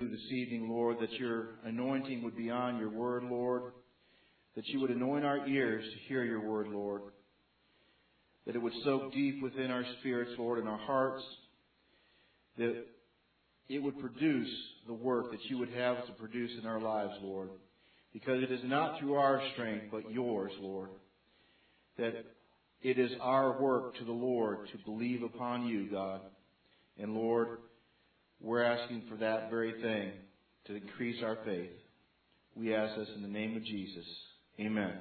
this evening, Lord, that your anointing would be on your word, Lord, that you would anoint our ears to hear your word, Lord, that it would soak deep within our spirits, Lord, and our hearts, that it would produce the work that you would have us to produce in our lives, Lord, because it is not through our strength, but yours, Lord, that it is our work to the Lord to believe upon you, God. And Lord, we're asking for that very thing, to increase our faith. We ask this in the name of Jesus. Amen.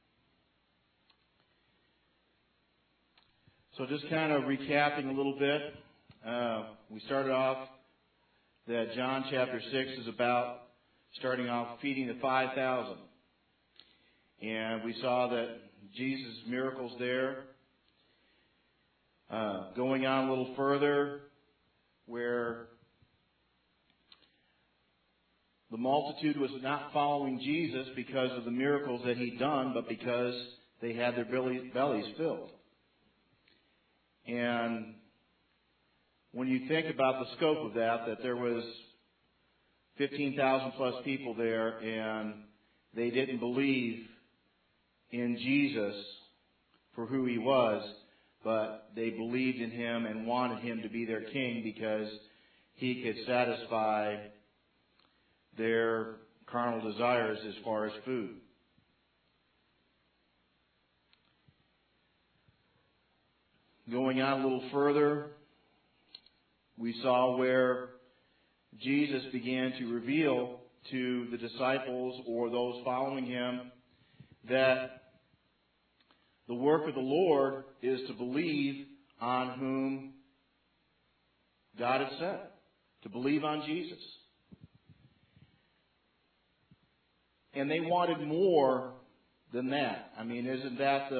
So just kind of recapping a little bit, we started off that John chapter 6 is about starting off feeding the 5,000. And we saw that Jesus' miracles there. Going on a little further, where the multitude was not following Jesus because of the miracles that he'd done, but because they had their bellies filled. And when you think about the scope of that there was 15,000 plus people there, and they didn't believe in Jesus for who he was, but they believed in him and wanted him to be their king because he could satisfy their carnal desires as far as food. Going on a little further, we saw where Jesus began to reveal to the disciples or those following him that the work of the Lord is to believe on whom God has sent, to believe on Jesus. And they wanted more than that. I mean, isn't that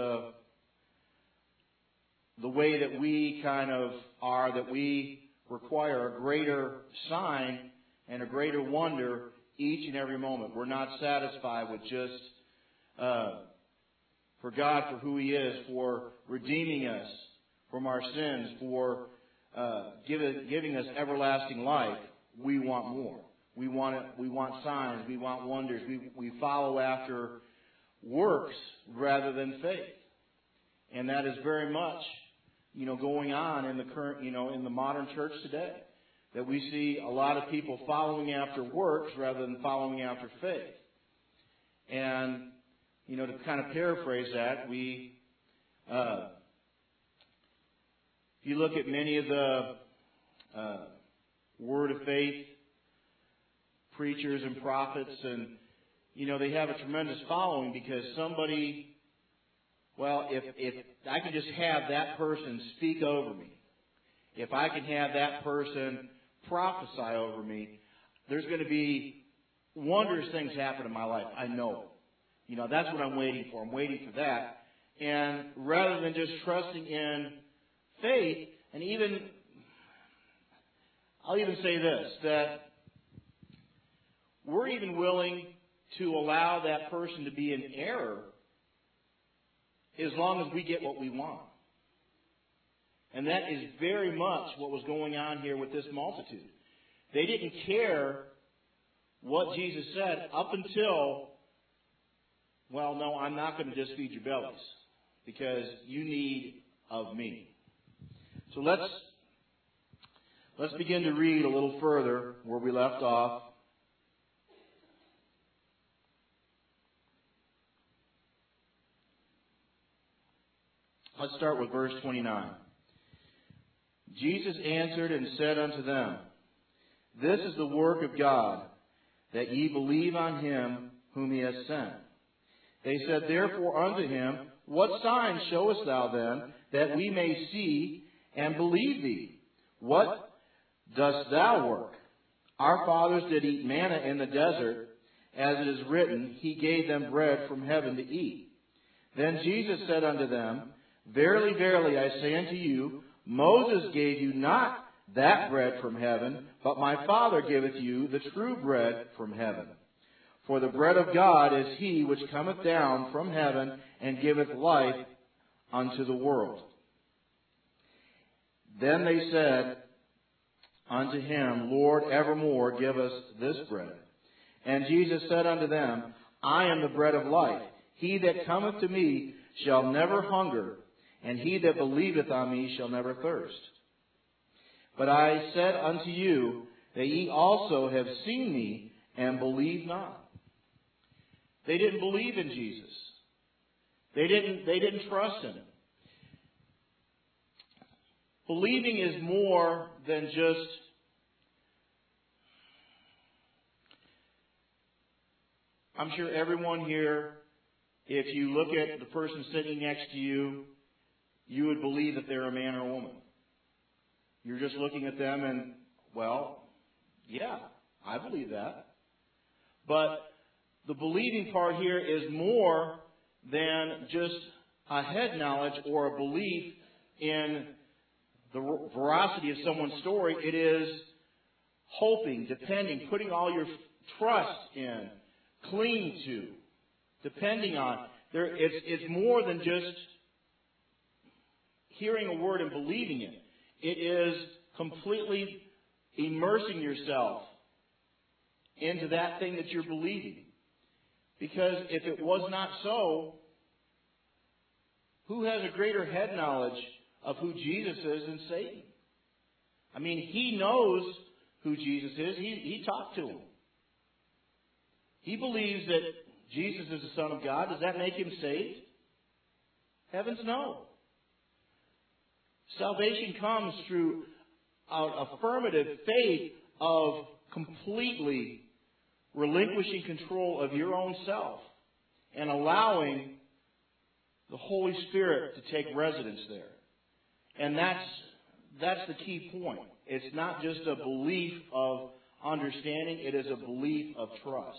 the way that we kind of are, that we require a greater sign and a greater wonder each and every moment? We're not satisfied with just for God, for who he is, for redeeming us from our sins, for giving us everlasting life. We want more. We want signs. We want wonders. We follow after works rather than faith. And that is very much, going on in the current, in the modern church today. That we see a lot of people following after works rather than following after faith. And, to kind of paraphrase that, if you look at many of the Word of Faith preachers and prophets, and, they have a tremendous following because somebody, if I can just have that person speak over me, if I can have that person prophesy over me, there's going to be wondrous things happen in my life. I know. That's what I'm waiting for. I'm waiting for that. And rather than just trusting in faith, and I'll even say this, that we're even willing to allow that person to be in error as long as we get what we want. And that is very much what was going on here with this multitude. They didn't care what Jesus said up until, no, I'm not going to just feed your bellies because you need of me. So let's begin to read a little further where we left off. Let's start with verse 29. Jesus answered and said unto them, This is the work of God, that ye believe on him whom he hath sent. They said therefore unto him, What sign showest thou then, that we may see and believe thee? What dost thou work? Our fathers did eat manna in the desert, as it is written, He gave them bread from heaven to eat. Then Jesus said unto them, Verily, verily, I say unto you, Moses gave you not that bread from heaven, but my Father giveth you the true bread from heaven. For the bread of God is he which cometh down from heaven and giveth life unto the world. Then they said unto him, Lord, evermore give us this bread. And Jesus said unto them, I am the bread of life. He that cometh to me shall never hunger, and he that believeth on me shall never thirst. But I said unto you that ye also have seen me, and believe not. They didn't believe in Jesus. They didn't trust him. Believing is more than just I'm sure everyone here, if you look at the person sitting next to you, you would believe that they're a man or a woman. You're just looking at them and, well, yeah, I believe that. But the believing part here is more than just a head knowledge or a belief in the veracity of someone's story. It is hoping, depending, putting all your trust in, cling to, depending on. It's more than just hearing a word and believing it. It is completely immersing yourself into that thing that you're believing. Because if it was not so, who has a greater head knowledge of who Jesus is than Satan? I mean, he knows who Jesus is. He talked to him. He believes that Jesus is the Son of God. Does that make him saved? Heavens no. Salvation comes through an affirmative faith of completely relinquishing control of your own self and allowing the Holy Spirit to take residence there. And that's the key point. It's not just a belief of understanding, it is a belief of trust.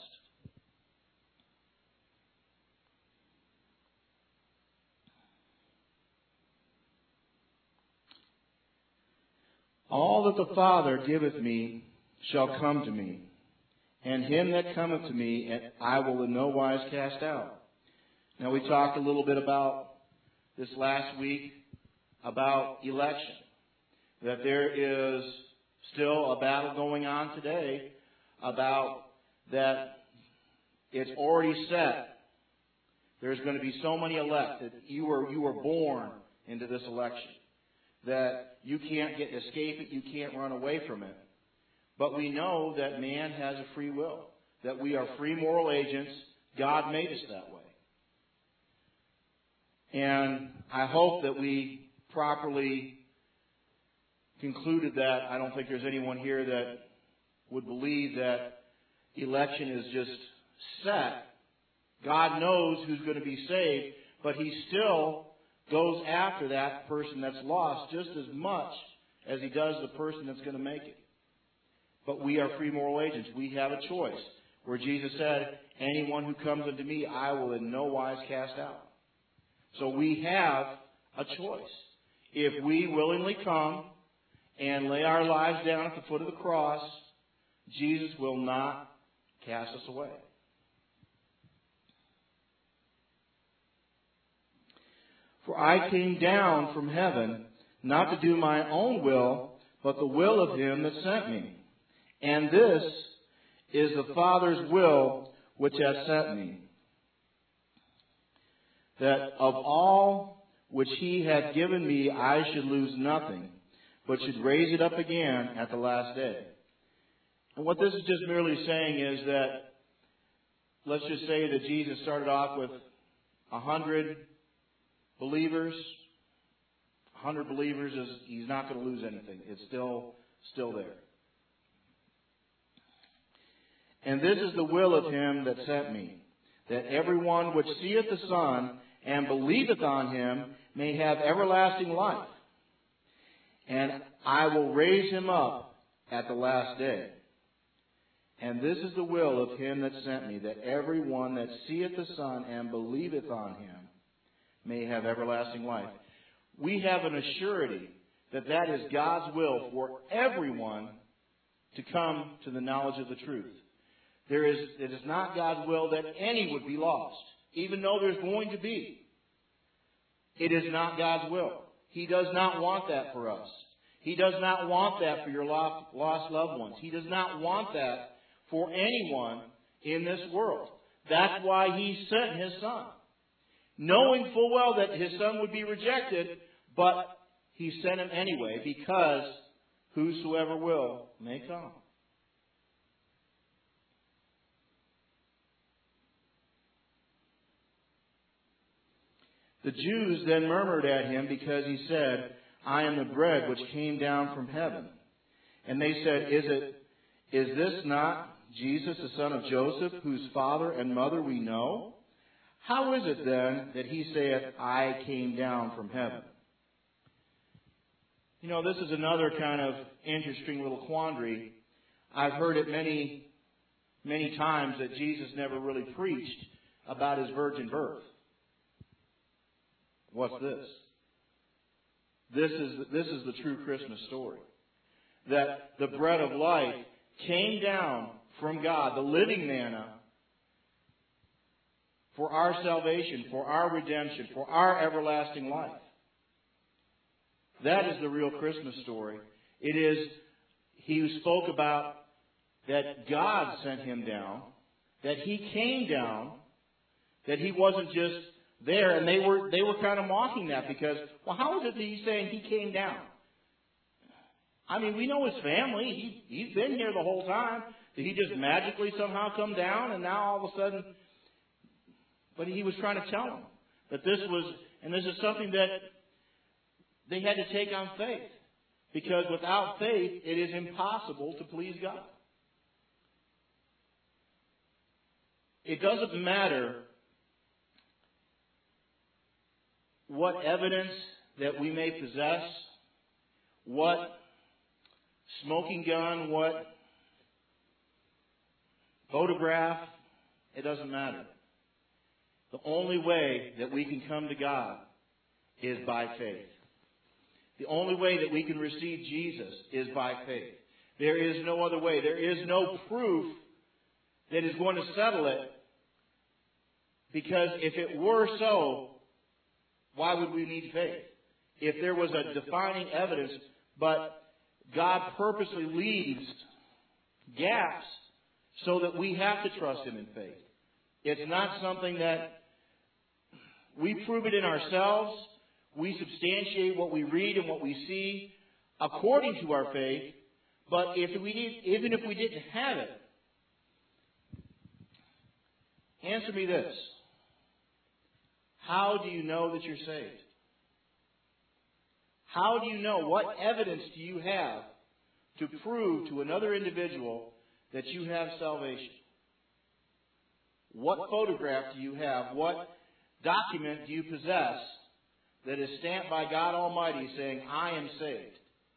All that the Father giveth me shall come to me, and him that cometh to me I will in no wise cast out. Now we talked a little bit about this last week about election, that there is still a battle going on today about that it's already set. There's going to be so many elect that you were born into this election, that you can't escape it, you can't run away from it. But we know that man has a free will, that we are free moral agents. God made us that way. And I hope that we properly concluded that. I don't think there's anyone here that would believe that election is just set. God knows who's going to be saved, but he still goes after that person that's lost just as much as he does the person that's going to make it. But we are free moral agents. We have a choice. Where Jesus said, anyone who comes unto me, I will in no wise cast out. So we have a choice. If we willingly come and lay our lives down at the foot of the cross, Jesus will not cast us away. For I came down from heaven, not to do my own will, but the will of him that sent me. And this is the Father's will which hath sent me, that of all which he hath given me I should lose nothing, but should raise it up again at the last day. And what this is just merely saying is that, let's just say that Jesus started off with 100 believers. 100 believers, he's not going to lose anything. It's still there. And this is the will of him that sent me, that everyone which seeth the Son and believeth on him may have everlasting life. And I will raise him up at the last day. And this is the will of him that sent me, that everyone that seeth the Son and believeth on him may have everlasting life. We have an assurity that that is God's will for everyone to come to the knowledge of the truth. It is not God's will that any would be lost, even though there's going to be. It is not God's will. He does not want that for us. He does not want that for your lost loved ones. He does not want that for anyone in this world. That's why He sent His Son. Knowing full well that His Son would be rejected, but He sent Him anyway, because whosoever will may come. The Jews then murmured at Him because He said, I am the bread which came down from heaven. And they said, Is this not Jesus, the son of Joseph, whose father and mother we know? How is it then that He saith, I came down from heaven? You know, this is another kind of interesting little quandary. I've heard it many, many times that Jesus never really preached about His virgin birth. What's this? This is the true Christmas story. That the bread of life came down from God, the living manna, for our salvation, for our redemption, for our everlasting life. That is the real Christmas story. It is He who spoke about that God sent Him down, that He came down, that He wasn't just there, and they were kind of mocking that because, well, how is it that He's saying He came down? I mean, we know His family. He's been here the whole time. Did He just magically somehow come down and now all of a sudden? But He was trying to tell them that this was, and this is something that they had to take on faith. Because without faith, it is impossible to please God. It doesn't matter what evidence that we may possess, what smoking gun, what photograph, it doesn't matter. The only way that we can come to God is by faith. The only way that we can receive Jesus is by faith. There is no other way. There is no proof that is going to settle it, because if it were so, why would we need faith? If there was a defining evidence, but God purposely leaves gaps so that we have to trust Him in faith. It's not something that we prove it in ourselves. We substantiate what we read and what we see according to our faith. But even if we didn't have it, answer me this. How do you know that you're saved? How do you know? What evidence do you have to prove to another individual that you have salvation? What photograph do you have? What document do you possess that is stamped by God Almighty saying, I am saved?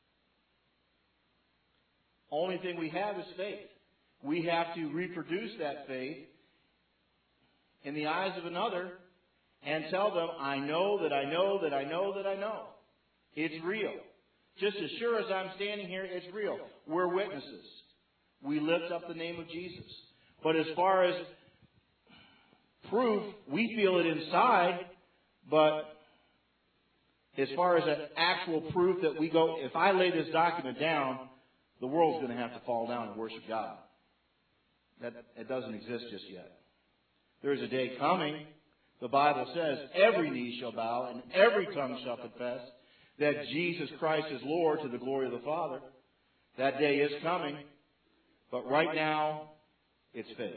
Only thing we have is faith. We have to reproduce that faith in the eyes of another and tell them, I know that I know that I know that I know. It's real. Just as sure as I'm standing here, it's real. We're witnesses. We lift up the name of Jesus. But as far as proof, we feel it inside, but as far as an actual proof that we go, if I lay this document down, the world's going to have to fall down and worship God. It doesn't exist just yet. There's a day coming. The Bible says, every knee shall bow and every tongue shall confess that Jesus Christ is Lord to the glory of the Father. That day is coming. But right now, it's faith.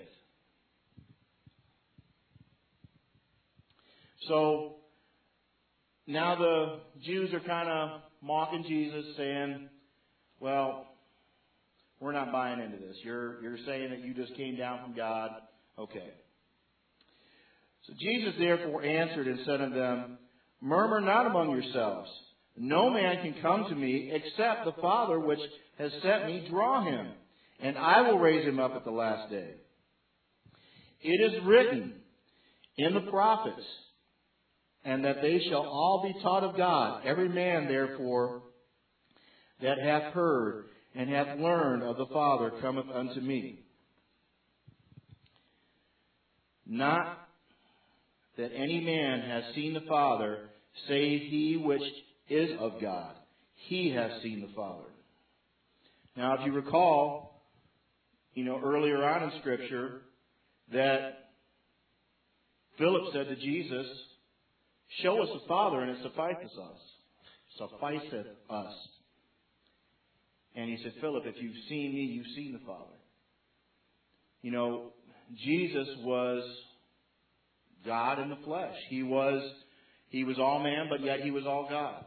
So, now the Jews are kind of mocking Jesus, saying, well, we're not buying into this. You're saying that you just came down from God. Okay. So Jesus therefore answered and said unto them, Murmur not among yourselves. No man can come to me except the Father which has sent me draw him, and I will raise him up at the last day. It is written in the prophets, and that they shall all be taught of God. Every man, therefore, that hath heard and hath learned of the Father cometh unto me. Not that any man has seen the Father, save he which is of God. he has seen the Father. Now, if you recall, earlier on in Scripture, that Philip said to Jesus, show us the Father and it sufficeth us. And he said, Philip, if you've seen me, you've seen the Father. Jesus was God in the flesh. He was all man, but yet he was all God.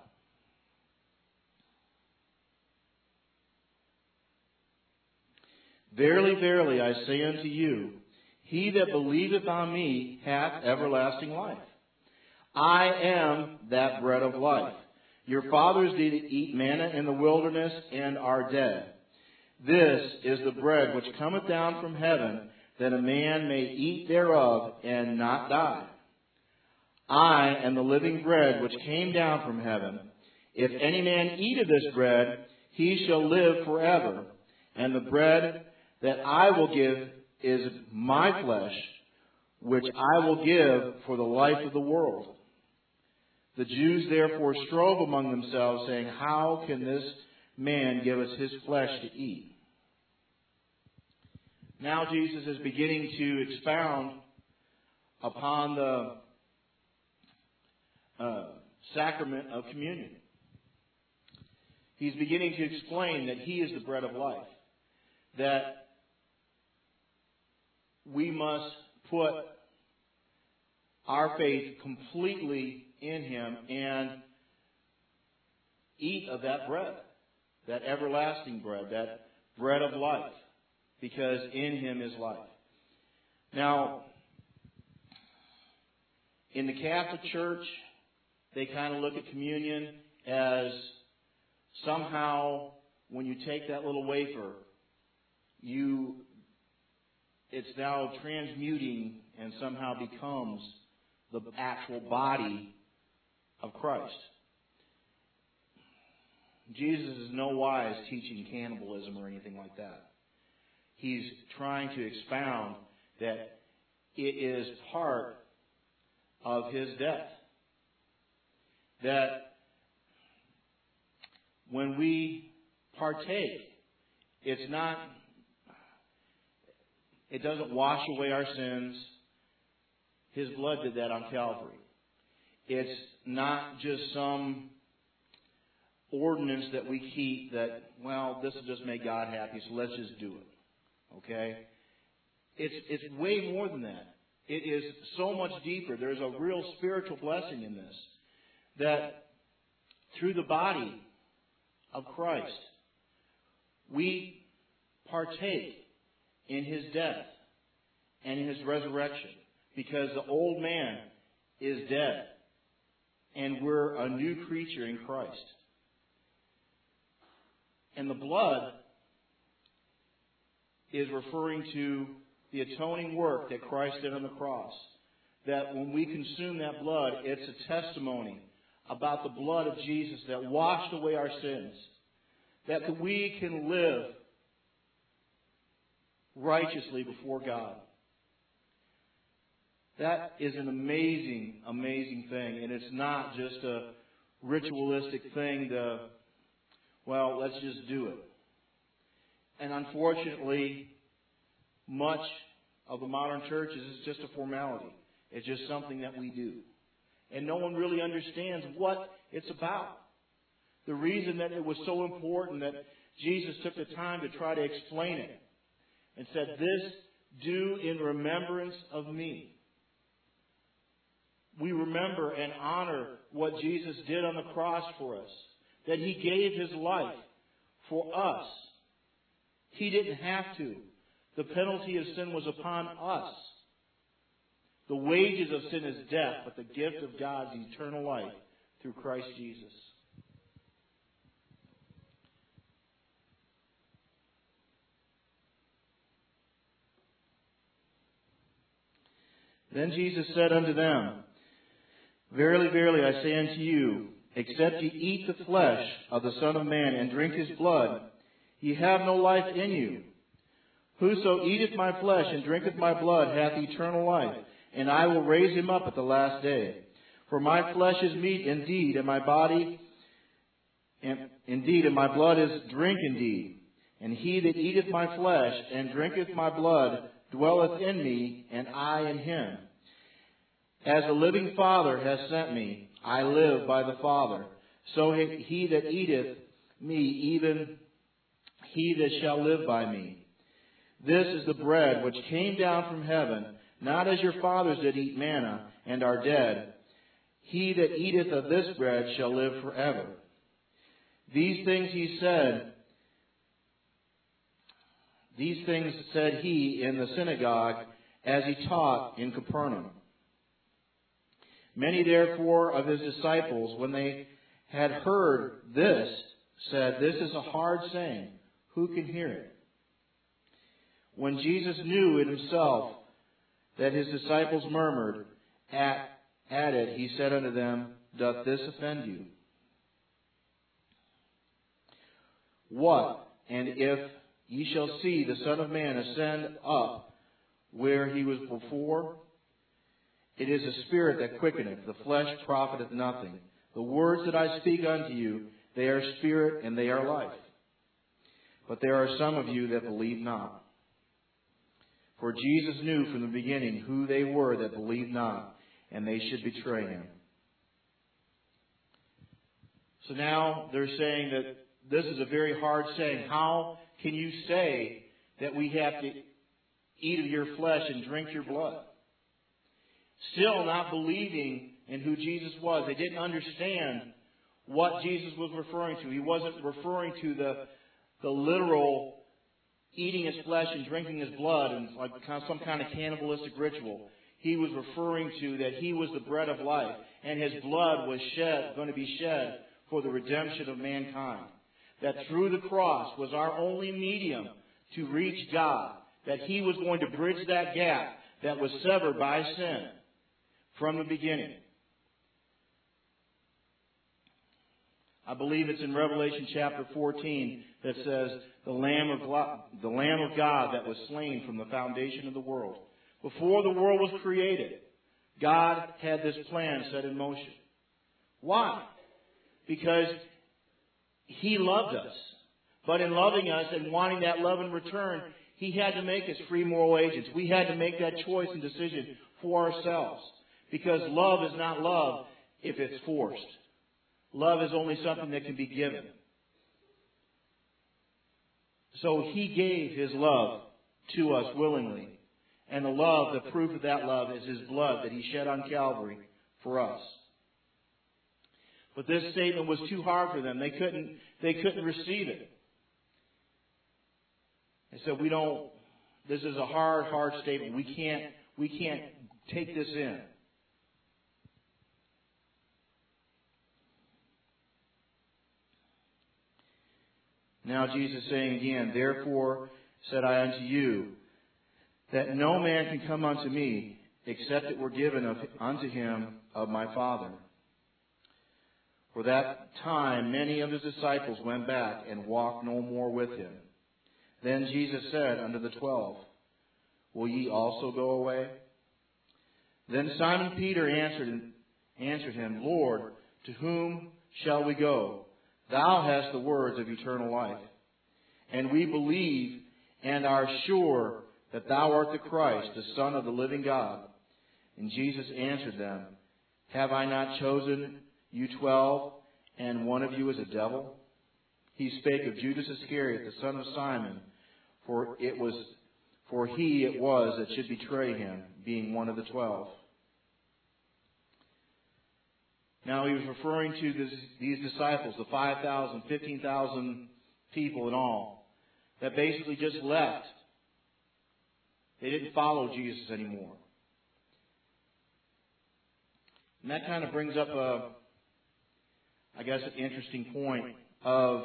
Verily, verily, I say unto you, he that believeth on me hath everlasting life. I am that bread of life. Your fathers did eat manna in the wilderness and are dead. This is the bread which cometh down from heaven, that a man may eat thereof and not die. I am the living bread which came down from heaven. If any man eat of this bread, he shall live forever. And the bread that I will give is my flesh, which I will give for the life of the world. The Jews therefore strove among themselves, saying, how can this man give us his flesh to eat? Now Jesus is beginning to expound upon the sacrament of communion. He's beginning to explain that he is the bread of life, that we must put our faith completely in him and eat of that bread, that everlasting bread, that bread of life, because in him is life. Now, in the Catholic Church, they kind of look at communion as somehow when you take that little wafer, it's now transmuting and somehow becomes the actual body of Christ. Jesus is no wise teaching cannibalism or anything like that. He's trying to expound that it is part of his death. That when we partake, it doesn't wash away our sins. His blood did that on Calvary. It's not just some ordinance that we keep that, well, this will just make God happy, so let's just do it. Okay? It's way more than that. It is so much deeper. There's a real spiritual blessing in this. That through the body of Christ, we partake in his death and in his resurrection, because the old man is dead and we're a new creature in Christ. And the blood is referring to the atoning work that Christ did on the cross. That when we consume that blood, it's a testimony about the blood of Jesus that washed away our sins. That we can live righteously before God. That is an amazing, amazing thing. And it's not just a ritualistic thing to, well, let's just do it. And unfortunately, much of the modern church is just a formality. It's just something that we do. And no one really understands what it's about. The reason that it was so important that Jesus took the time to try to explain it and said, this do in remembrance of me. We remember and honor what Jesus did on the cross for us. That he gave his life for us. He didn't have to. The penalty of sin was upon us. The wages of sin is death, but the gift of God is eternal life through Christ Jesus. Then Jesus said unto them, Verily, verily, I say unto you, except ye eat the flesh of the Son of Man and drink his blood, ye have no life in you. Whoso eateth my flesh and drinketh my blood hath eternal life, and I will raise him up at the last day. For my flesh is meat indeed, and my body Indeed, and my blood is drink indeed. And he that eateth my flesh and drinketh my blood dwelleth in me, and I in him. As the living Father hath sent me, I live by the Father. So he that eateth me, even he that shall live by me. This is the bread which came down from heaven, not as your fathers did eat manna, and are dead. He that eateth of this bread shall live forever. These things said he in the synagogue as he taught in Capernaum. Many therefore of his disciples, when they had heard this, said, This is a hard saying. Who can hear it? When Jesus knew in himself that his disciples murmured at it, he said unto them, Doth this offend you? What? And if ye shall see the Son of Man ascend up where he was before, it is a spirit that quickeneth, the flesh profiteth nothing. The words that I speak unto you, they are spirit and they are life. But there are some of you that believe not. For Jesus knew from the beginning who they were that believed not, and they should betray him. So now they're saying that this is a very hard saying. How can you say that we have to eat of your flesh and drink your blood? Still not believing in who Jesus was. They didn't understand what Jesus was referring to. He wasn't referring to the literal eating his flesh and drinking his blood and like some kind of cannibalistic ritual. He was referring to that he was the bread of life, and his blood was going to be shed for the redemption of mankind. That through the cross was our only medium to reach God. That he was going to bridge that gap that was severed by sin from the beginning. I believe it's in Revelation chapter 14 that says, the Lamb of God that was slain from the foundation of the world. Before the world was created, God had this plan set in motion. Why? Because he loved us. But in loving us and wanting that love in return, he had to make us free moral agents. We had to make that choice and decision for ourselves. Because love is not love if it's forced. Love is only something that can be given. So he gave his love to us willingly. And the proof of that love is his blood that he shed on Calvary for us. But this statement was too hard for them. They couldn't receive it. They said, this is a hard statement. We can't take this in. Now Jesus saying again, Therefore said I unto you, that no man can come unto me, except it were given unto him of my Father. For that time many of his disciples went back and walked no more with him. Then Jesus said unto the 12, Will ye also go away? Then Simon Peter answered him, Lord, to whom shall we go? Thou hast the words of eternal life. And we believe and are sure that thou art the Christ, the Son of the living God. And Jesus answered them, Have I not chosen you 12, and one of you is a devil? He spake of Judas Iscariot, the son of Simon, for he it was that should betray him, being one of the 12. Now he was referring to these disciples, the 5,000, 15,000 people in all, that basically just left. They didn't follow Jesus anymore. And that kind of brings up an interesting point of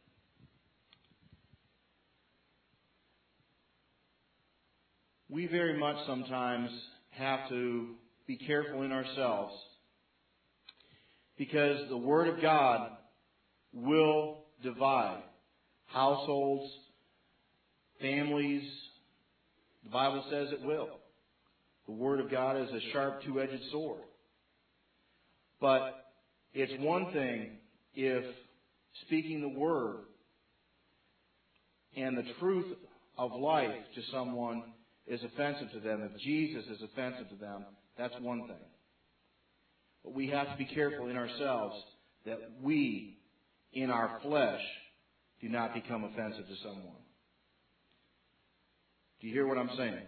we very much sometimes have to be careful in ourselves, because the Word of God will divide households, families. The Bible says it will. The Word of God is a sharp two-edged sword. But it's one thing if speaking the word and the truth of life to someone is offensive to them, if Jesus is offensive to them, that's one thing. But we have to be careful in ourselves that we, in our flesh, do not become offensive to someone. Do you hear what I'm saying?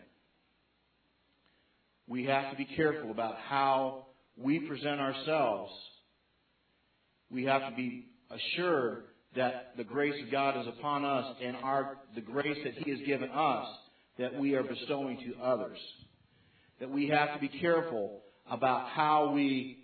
We have to be careful about how we present ourselves. We have to be assured that the grace of God is upon us and the grace that He has given us that we are bestowing to others. That we have to be careful about how we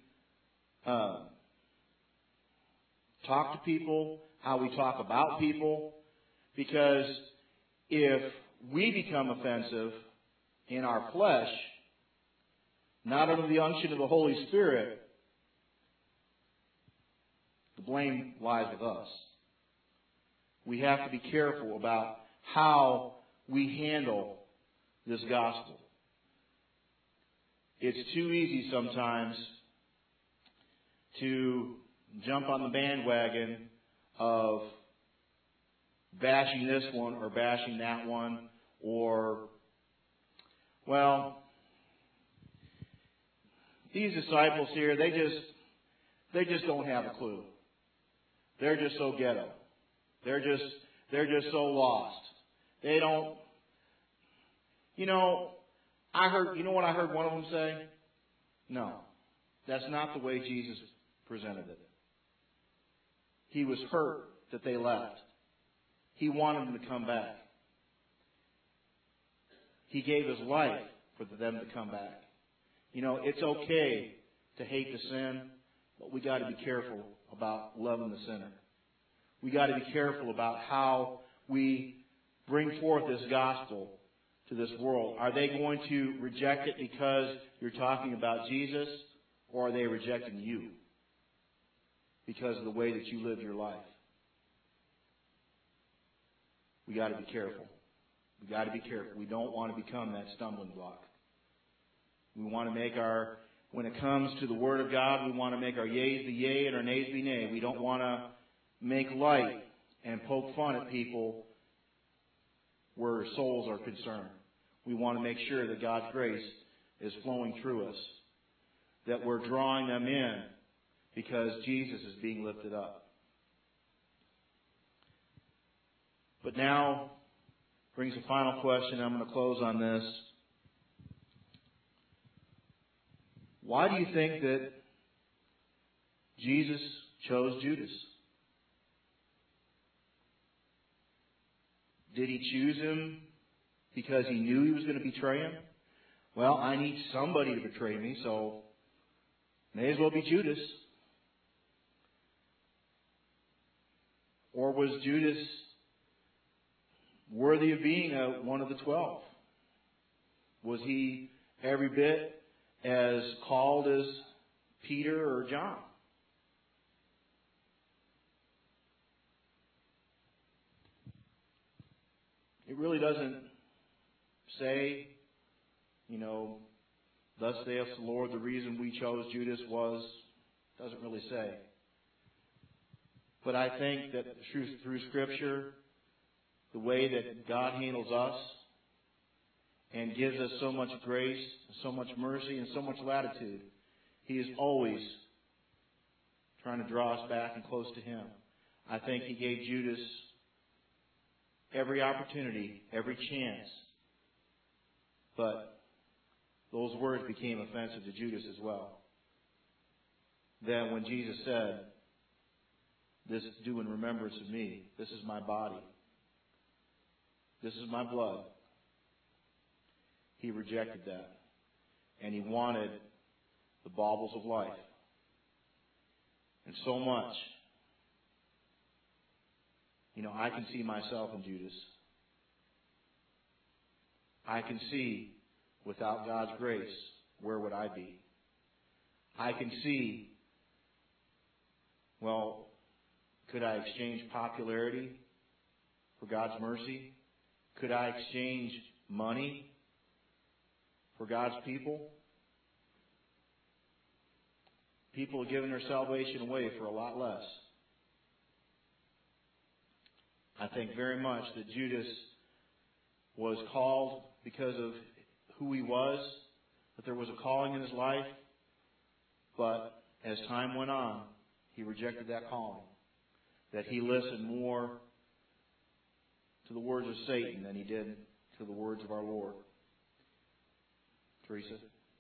talk to people, how we talk about people, because if we become offensive in our flesh, not under the unction of the Holy Spirit, the blame lies with us. We have to be careful about how we handle this gospel. It's too easy sometimes to jump on the bandwagon of bashing this one or bashing that one, or, well, these disciples here, they just don't have a clue. They're just so ghetto. They're just so lost. They don't, you know what I heard one of them say? No, that's not the way Jesus presented it. He was hurt that they left. He wanted them to come back. He gave His life for them to come back. You know, it's okay to hate the sin, but we got to be careful about loving the sinner. We got to be careful about how we bring forth this gospel to this world. Are they going to reject it because you're talking about Jesus, or are they rejecting you because of the way that you live your life? We got to be careful. We got to be careful. We don't want to become that stumbling block. We want to make when it comes to the Word of God, we want to make our yeas be yea and our nays be nay. We don't want to make light and poke fun at people where souls are concerned. We want to make sure that God's grace is flowing through us, that we're drawing them in because Jesus is being lifted up. But now brings a final question. I'm going to close on this. Why do you think that Jesus chose Judas? Did He choose him because He knew he was going to betray him? Well, I need somebody to betray me, so may as well be Judas. Or was Judas worthy of being one of the 12? Was he every bit as called as Peter or John? It really doesn't say, thus saith the Lord, the reason we chose Judas was, doesn't really say. But I think that through Scripture, the way that God handles us and gives us so much grace, so much mercy, and so much latitude, He is always trying to draw us back and close to Him. I think He gave Judas every opportunity, every chance. But those words became offensive to Judas as well. Then when Jesus said, "This do in remembrance of me. This is my body. This is my blood," he rejected that. And he wanted the baubles of life. And so much. I can see myself in Judas. I can see, without God's grace, where would I be? I can see, could I exchange popularity for God's mercy? Could I exchange money for God's people? People have given their salvation away for a lot less. I think very much that Judas was called because of who he was, that there was a calling in his life, but as time went on, he rejected that calling, that he listened more to the words of Satan than he did to the words of our Lord. Teresa?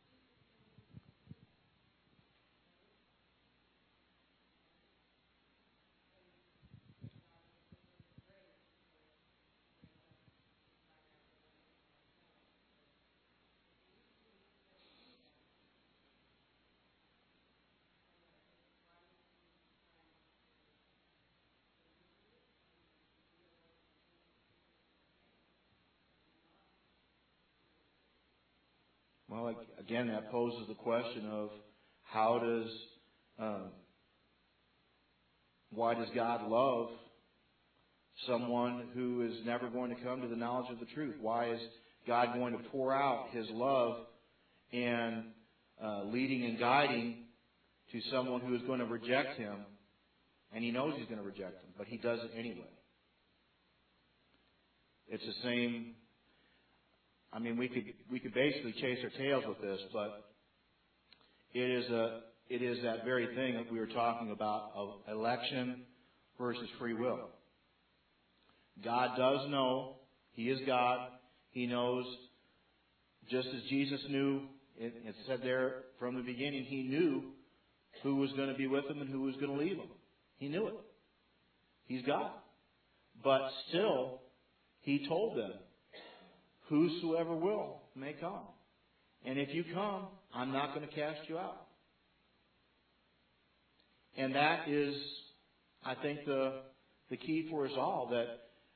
Well, again, that poses the question of why does God love someone who is never going to come to the knowledge of the truth? Why is God going to pour out His love and leading and guiding to someone who is going to reject Him, and He knows He's going to reject Him, but He does it anyway? It's the same. I mean, we could basically chase our tails with this, but it is that very thing that we were talking about of election versus free will. God does know. He is God. He knows, just as Jesus knew, it said there from the beginning, He knew who was going to be with Him and who was going to leave Him. He knew it. He's God. But still, He told them, whosoever will may come. And if you come, I'm not going to cast you out. And that is, I think, the key for us all, that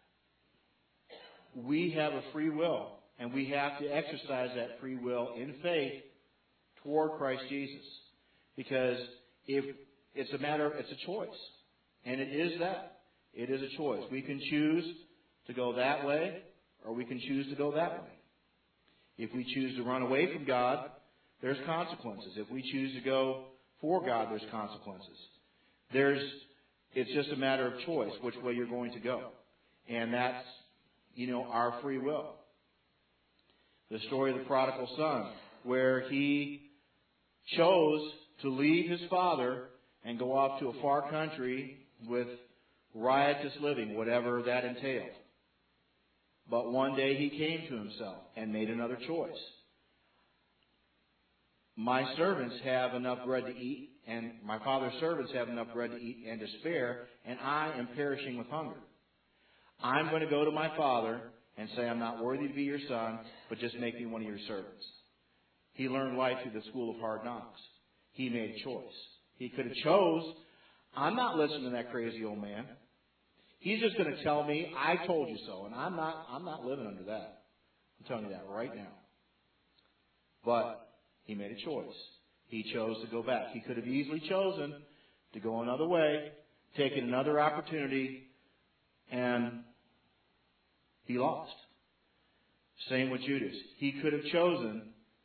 we have a free will, and we have to exercise that free will in faith toward Christ Jesus. Because if it's a choice. And it is that. It is a choice. We can choose to go that way, or we can choose to go that way. If we choose to run away from God, there's consequences. If we choose to go for God, there's consequences. It's just a matter of choice, which way you're going to go. And that's, our free will. The story of the prodigal son, where he chose to leave his father and go off to a far country with riotous living, whatever that entailed. But one day he came to himself and made another choice. My servants have enough bread to eat, and my father's servants have enough bread to eat and to spare, and I am perishing with hunger. I'm going to go to my father and say, I'm not worthy to be your son, but just make me one of your servants. He learned life through the school of hard knocks. He made a choice. He could have chose, I'm not listening to that crazy old man. He's just going to tell me, I told you so, and I'm not living under that. I'm telling you that right now. But he made a choice. He chose to go back. He could have easily chosen to go another way, taken another opportunity, and he lost. Same with Judas. He could have chosen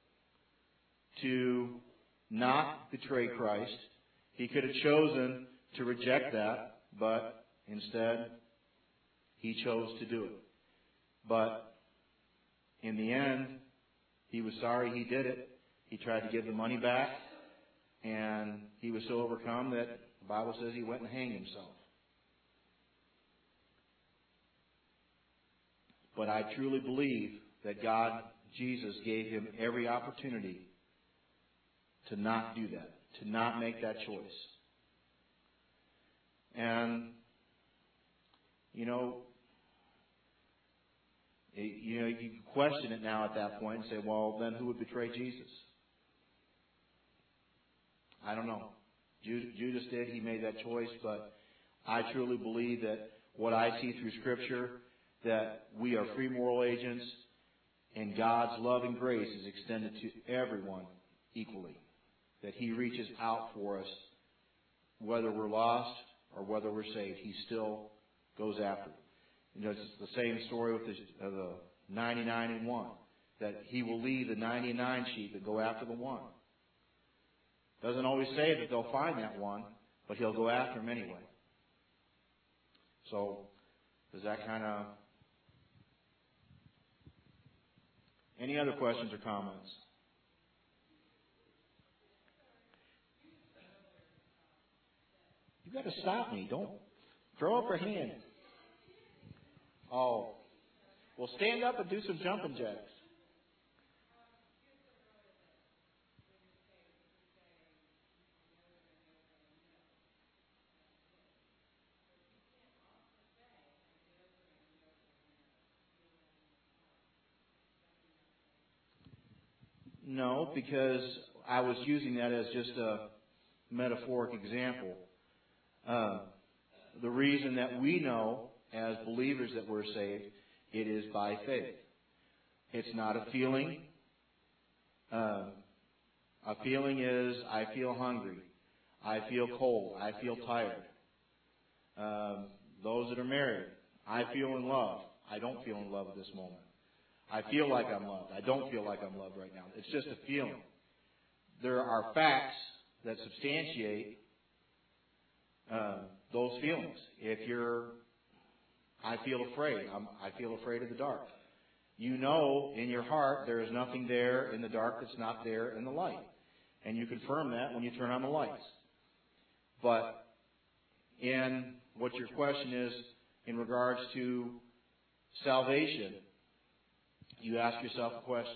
to not betray Christ. He could have chosen to reject that, but instead, he chose to do it. But in the end, he was sorry he did it. He tried to give the money back, and he was so overcome that the Bible says he went and hanged himself. But I truly believe that God, Jesus, gave him every opportunity to not do that, to not make that choice. And you can question it now at that point and say, well, then who would betray Jesus? I don't know. Judas did. He made that choice. But I truly believe that what I see through Scripture, that we are free moral agents, and God's love and grace is extended to everyone equally. That He reaches out for us, whether we're lost or whether we're saved. He still goes after it. It's the same story with the 99 and 1. That He will leave the 99 sheep and go after the one. Doesn't always say that they'll find that one, but He'll go after them anyway. So Does that kind of... Any other questions or comments? You got to stop me. Don't throw up your hand. Oh. Well, stand up and do some jumping jacks. No, because I was using that as just a metaphoric example. The reason that we know as believers that we're saved, it is by faith. It's not a feeling. A feeling is, I feel hungry. I feel cold. I feel tired. Those that are married, I feel in love. I don't feel in love at this moment. I feel like I'm loved. I don't feel like I'm loved right now. It's just a feeling. There are facts that substantiate those feelings. If you're, I feel afraid. I feel afraid of the dark. You know in your heart there is nothing there in the dark that's not there in the light. And you confirm that when you turn on the lights. But in what your question is in regards to salvation, you ask yourself a question.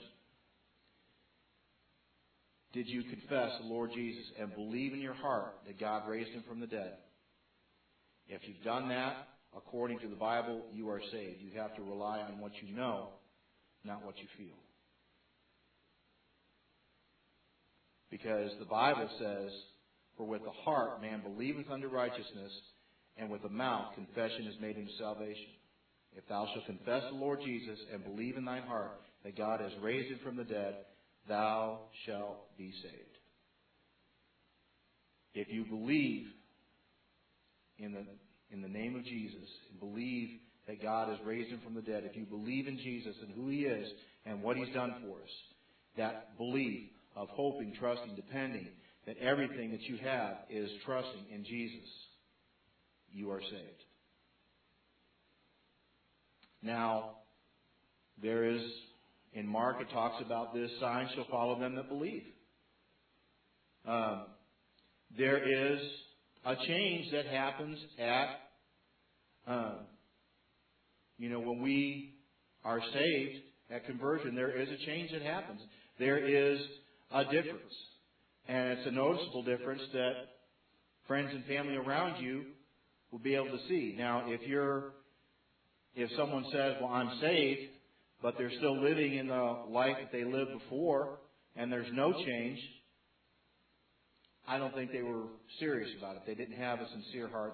Did you confess the Lord Jesus and believe in your heart that God raised him from the dead? If you've done that, according to the Bible, you are saved. You have to rely on what you know, not what you feel. Because the Bible says, for with the heart man believeth unto righteousness, and with the mouth confession is made unto salvation. If thou shalt confess the Lord Jesus and believe in thine heart that God has raised him from the dead, thou shalt be saved. If you believe in the name of Jesus and believe that God has raised him from the dead, if you believe in Jesus and who he is and what he's done for us, that belief of hoping, trusting, depending, that everything that you have is trusting in Jesus, you are saved. Now, there is, in Mark it talks about this, signs shall follow them that believe. There is a change that happens at, when we are saved at conversion, there is a change that happens. There is a difference. And it's a noticeable difference that friends and family around you will be able to see. Now, if someone says, well, I'm saved, but they're still living in the life that they lived before, and there's no change, I don't think they were serious about it. They didn't have a sincere heart.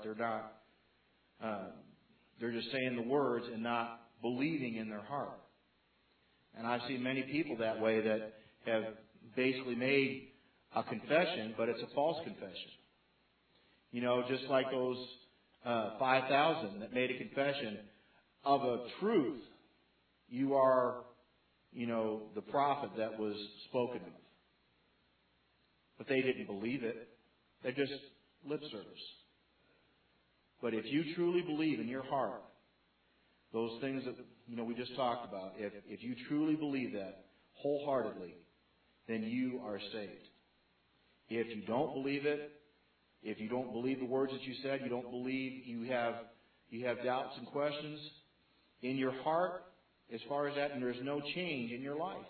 They're just saying the words and not believing in their heart. And I've seen many people that way that have basically made a confession, but it's a false confession. Just like those 5,000 that made a confession of a truth. You are, the prophet that was spoken of. But they didn't believe it. They're just lip service. But if you truly believe in your heart those things that, we just talked about, if you truly believe that wholeheartedly, then you are saved. If you don't believe it, if you don't believe the words that you said, you don't believe, you have doubts and questions in your heart as far as that, and there's no change in your life,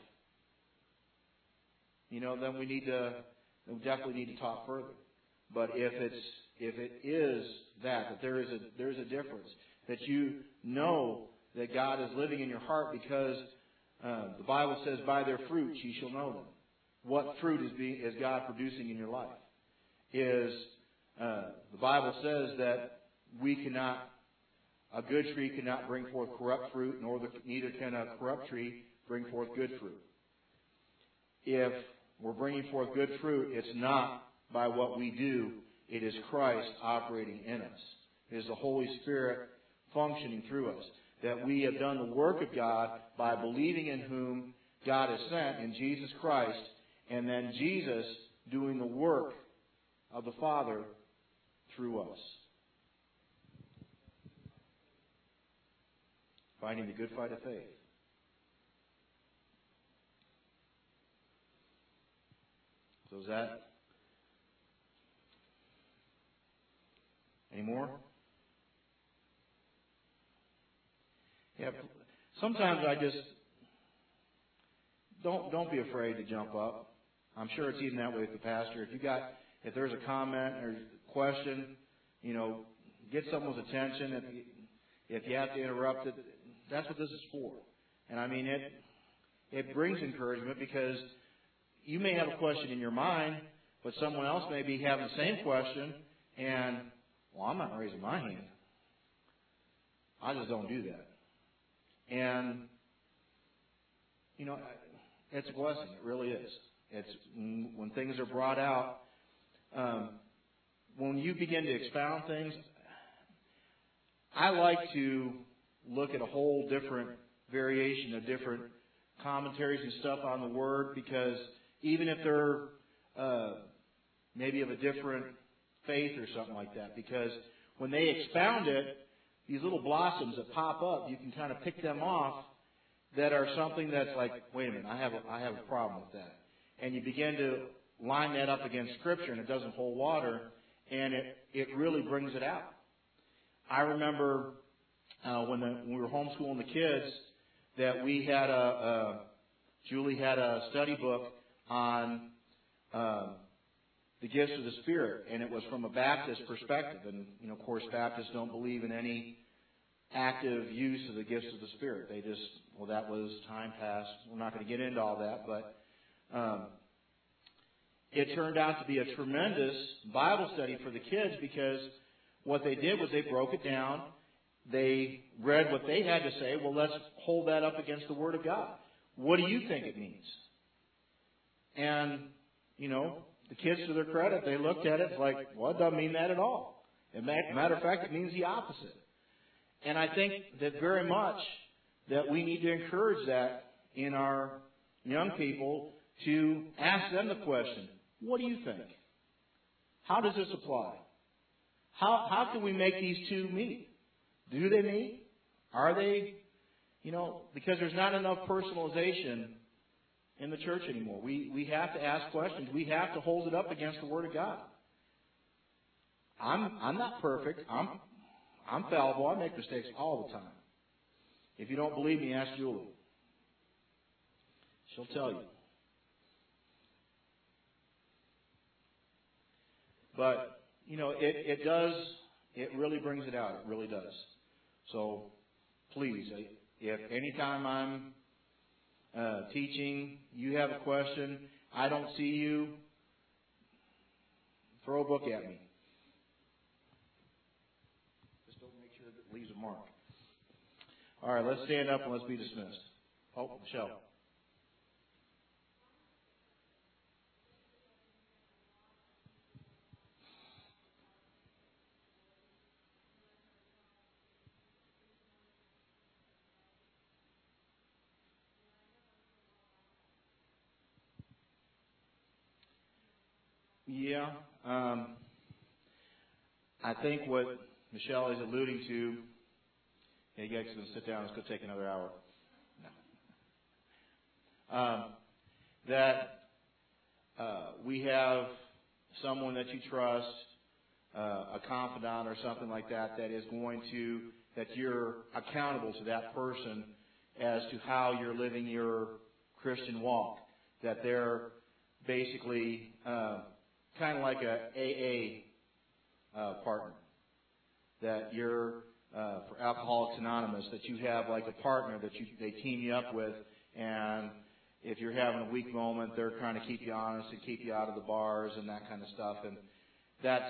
then we definitely need to talk further. But if it is that there is a difference, that you know that God is living in your heart, because the Bible says, by their fruits ye shall know them. What fruit is God producing in your life? The Bible says that a good tree cannot bring forth corrupt fruit, neither can a corrupt tree bring forth good fruit. If we're bringing forth good fruit, it's not by what we do. It is Christ operating in us. It is the Holy Spirit functioning through us. That we have done the work of God by believing in whom God has sent, in Jesus Christ, and then Jesus doing the work of the Father through us. fighting the good fight of faith. So is that any more? Yeah. Sometimes I just don't be afraid to jump up. I'm sure it's even that way with the pastor. If there's a comment or question, get someone's attention. If you have to interrupt it, that's what this is for. And I mean, it brings encouragement because you may have a question in your mind, but someone else may be having the same question, and, well, I'm not raising my hand. I just don't do that. And, it's a blessing. It really is. It's when things are brought out, when you begin to expound things, I like to look at a whole different variation of different commentaries and stuff on the Word, because even if they're maybe of a different faith or something like that, because when they expound it, these little blossoms that pop up, you can kind of pick them off that are something that's like, wait a minute, I have a problem with that. And you begin to line that up against Scripture, and it doesn't hold water, and it really brings it out. I remember when we were homeschooling the kids that we had Julie had a study book on the gifts of the Spirit, and it was from a Baptist perspective. And, of course, Baptists don't believe in any active use of the gifts of the Spirit. They just, that was time past. We're not going to get into all that, but it turned out to be a tremendous Bible study for the kids, because what they did was they broke it down. They read what they had to say. Well, let's hold that up against the Word of God. What do you think it means? And, the kids, to their credit, they looked at it like, well, it doesn't mean that at all. As a matter of fact, it means the opposite. And I think that very much that we need to encourage that in our young people, to ask them the question, what do you think? How does this apply? How can we make these two meet? Do they meet? Are they, because there's not enough personalization in the church anymore. We have to ask questions. We have to hold it up against the Word of God. I'm not perfect. I'm fallible. I make mistakes all the time. If you don't believe me, ask Julie. She'll tell you. But, it really brings it out. It really does. So, please, if anytime I'm teaching, you have a question, I don't see you, throw a book at me. Just don't make sure it leaves a mark. All right, let's stand up and let's be dismissed. Oh, Michelle. Yeah. I think what Michelle is alluding to, you guys can sit down, it's going to take another hour. No. That we have someone that you trust, a confidant or something like that, that you're accountable to that person as to how you're living your Christian walk. That they're basically kind of like a AA partner. That you're, for Alcoholics Anonymous, that you have like a partner that they team you up with, and if you're having a weak moment, they're trying to keep you honest and keep you out of the bars and that kind of stuff. And that's,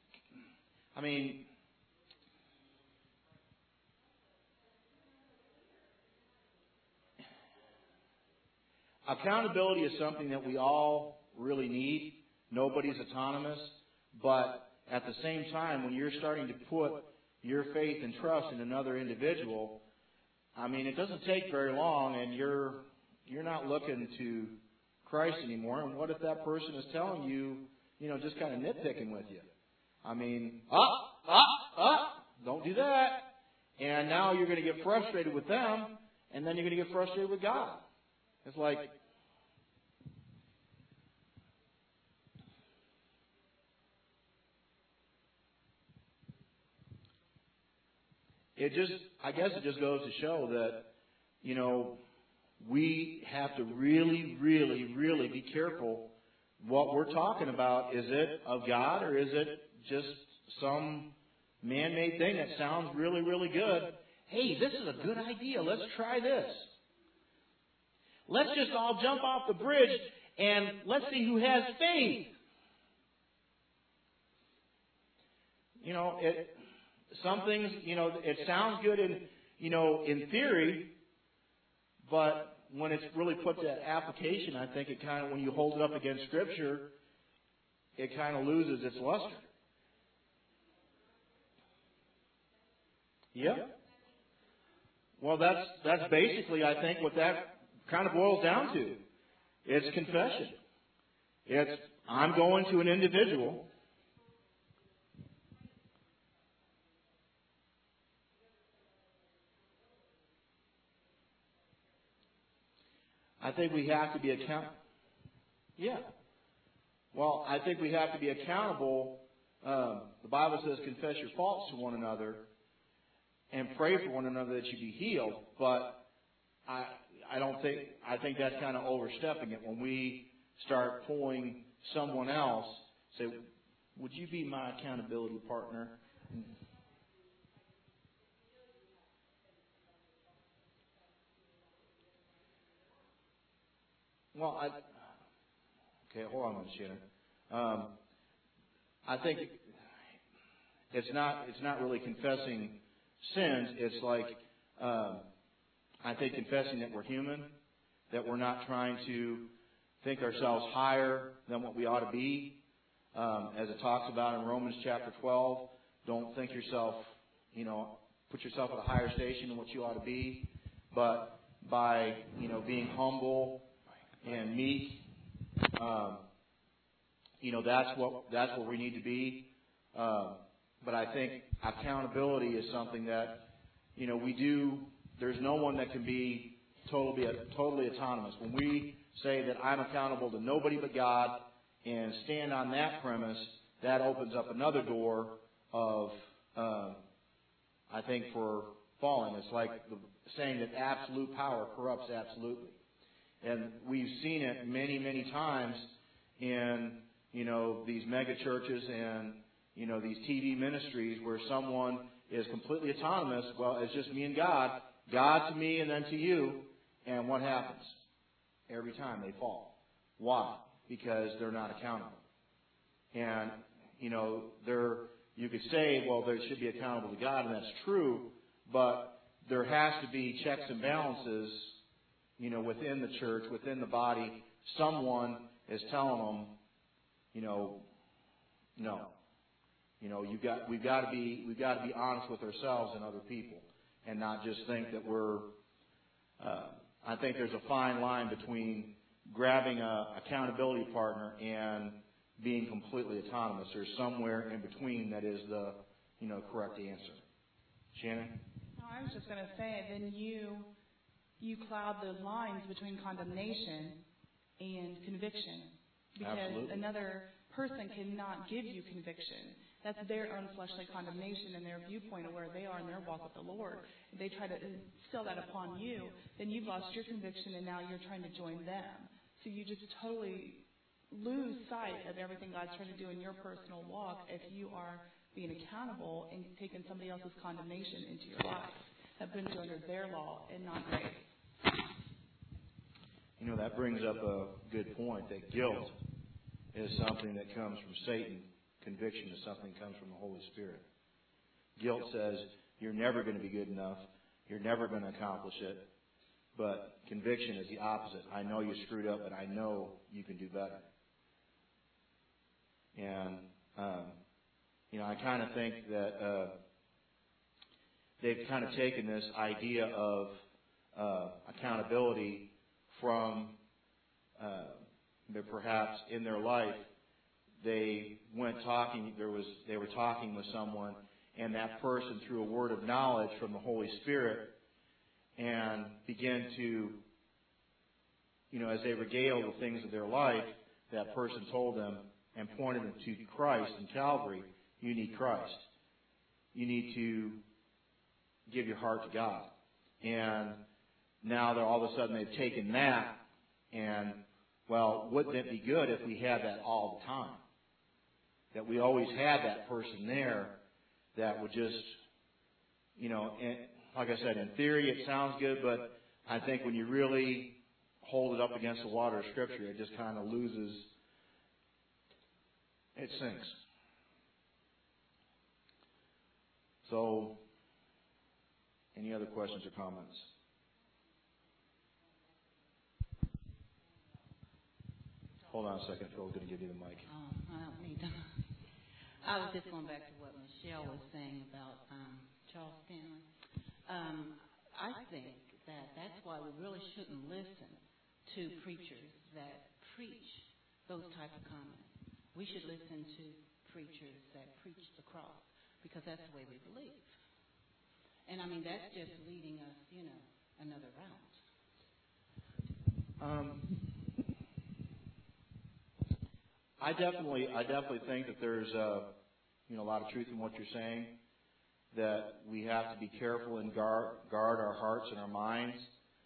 accountability is something that we all really need. Nobody's autonomous. But at the same time, when you're starting to put your faith and trust in another individual, it doesn't take very long, and you're not looking to Christ anymore. And what if that person is telling you, just kind of nitpicking with you? Don't do that. And now you're going to get frustrated with them, and then you're going to get frustrated with God. It's like, I guess it just goes to show that, we have to really, really, really be careful what we're talking about. Is it of God, or is it just some man-made thing that sounds really, really good? Hey, this is a good idea. Let's try this. Let's just all jump off the bridge and let's see who has faith. Some things, it sounds good in theory, but when it's really put to application, I think it kind of, when you hold it up against Scripture, it kind of loses its luster. Yeah. Well, that's basically, I think, what that kind of boils down to. It's confession. It's, I'm going to an individual. I think we have to be accountable. Yeah. Well, I think we have to be accountable. The Bible says confess your faults to one another and pray for one another that you be healed. But I think that's kind of overstepping it when we start pulling someone else, say, would you be my accountability partner? Well, okay, hold on a minute, Shannon. I think it's not really confessing sins. It's like, I think confessing that we're human, that we're not trying to think ourselves higher than what we ought to be. As it talks about in Romans chapter 12, don't think yourself, put yourself at a higher station than what you ought to be. But by, being humble and meek, that's what we need to be. But I think accountability is something that, we do. There's no one that can be totally autonomous. When we say that I'm accountable to nobody but God and stand on that premise, that opens up another door of, I think, for falling. It's like the saying that absolute power corrupts absolutely. And we've seen it many, many times in, these mega churches and, these TV ministries where someone is completely autonomous. Well, it's just me and God. God to me and then to you. And what happens? Every time they fall. Why? Because they're not accountable. And, you could say, well, they should be accountable to God, and that's true. But there has to be checks and balances, within the church, within the body. Someone is telling them, no. We've got to be honest with ourselves and other people, and not just think that we're. I think there's a fine line between grabbing a accountability partner and being completely autonomous. There's somewhere in between that is the correct answer. Shannon? No, I was just going to say, then you cloud the lines between condemnation and conviction, because Absolutely. Another person cannot give you conviction. That's their own fleshly condemnation and their viewpoint of where they are in their walk with the Lord. If they try to instill that upon you, then you've lost your conviction and now you're trying to join them. So you just totally lose sight of everything God's trying to do in your personal walk if you are being accountable and taking somebody else's condemnation into your life. That brings you under their law and not grace. That brings up a good point, that guilt is something that comes from Satan. Conviction is something that comes from the Holy Spirit. Guilt says you're never going to be good enough. You're never going to accomplish it. But conviction is the opposite. I know you screwed up, but I know you can do better. And, I kind of think that they've kind of taken this idea of accountability from perhaps in their life they went talking. They were talking with someone, and that person through a word of knowledge from the Holy Spirit and begin to, as they regale the things of their life, that person told them and pointed them to Christ and Calvary. You need Christ. You need to give your heart to God. And now they're all of a sudden they've taken that, and, well, wouldn't it be good if we had that all the time? That we always had that person there that would just, and like I said, in theory it sounds good, but I think when you really hold it up against the water of Scripture, it just kind of loses, it sinks. So, any other questions or comments? Hold on a second. Phil's going to give you the mic. Oh, I don't need them. I was just going back to what Michelle was saying about Charles Stanley. I think that's why we really shouldn't listen to preachers that preach those type of comments. We should listen to preachers that preach the cross, because that's the way we believe. And I mean, that's just leading us, another route. I definitely think that there's a lot of truth in what you're saying. That we have to be careful and guard our hearts and our minds.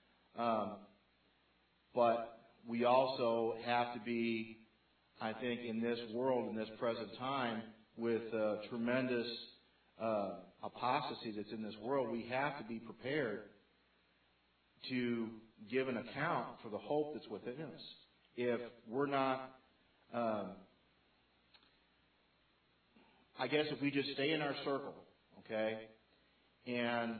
But we also have to be, I think, in this world, in this present time, with tremendous apostasy that's in this world, we have to be prepared to give an account for the hope that's within us. If we're not, I guess if we just stay in our circle, okay, and,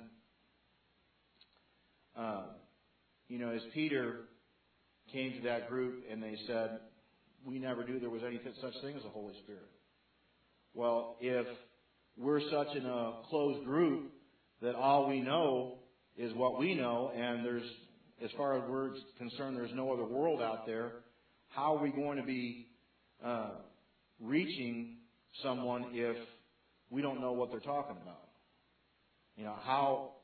as Peter came to that group and they said, we never knew there was any such thing as a Holy Spirit. Well, if we're such in a closed group that all we know is what we know, and as far as we're concerned, there's no other world out there, how are we going to be reaching someone if we don't know what they're talking about? How